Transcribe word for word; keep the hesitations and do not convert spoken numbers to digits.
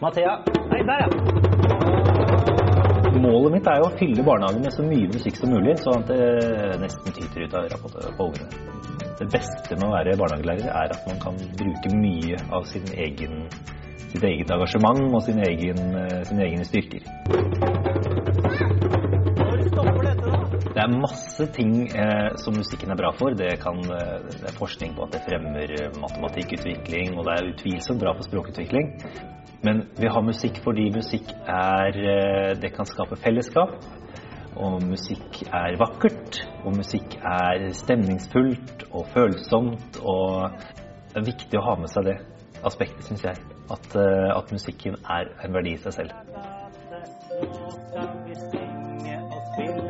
Mathea, nei, der ja! Målet mitt er jo å fylle barnehagen med så mye musikk som mulig, sånn at det nesten tyter ut av øra på ungene. Det beste med å være barnehagelærer er at man kan bruke mye av sin egen, sitt eget engasjement og sin egen, sine egne styrker. Det er masse ting eh, som musikken er bra for. Det, kan, det er forskning på at det fremmer matematikkutvikling, og det er utvilsomt bra for språkutvikling. Men vi har musikk fordi musikk er, det kan skape fellesskap, og musikk er vakkert, og musikk er stemningsfullt og følsomt, og det er viktig å ha med seg det aspektet, synes jeg, at, at musikken er en verdi i seg selv.